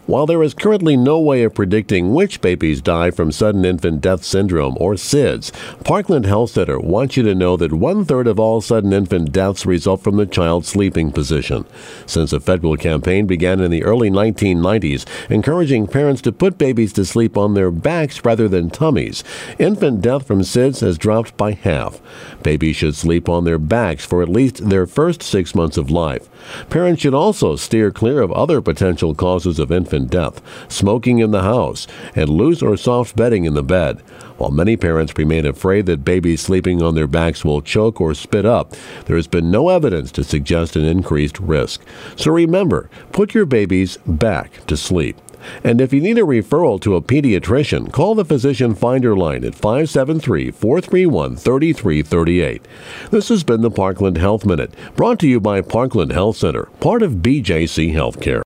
While there is currently no way of predicting which babies die from sudden infant death syndrome, or SIDS, Parkland Health Center wants you to know that 1/3 of all sudden infant deaths result from the child's sleeping position. Since a federal campaign began in the early 1990s, encouraging parents to put babies to sleep on their backs rather than tummies, infant death from SIDS has dropped by half. Babies should sleep on their backs for at least their first 6 months of life. Parents should also steer clear of other potential causes of infant death, smoking in the house, and loose or soft bedding in the bed. While many parents remain afraid that babies sleeping on their backs will choke or spit up, there has been no evidence to suggest an increased risk. So remember, put your babies back to sleep. And if you need a referral to a pediatrician, call the Physician Finder line at 573-431-3338. This has been the Parkland Health Minute, brought to you by Parkland Health Center, part of BJC Healthcare.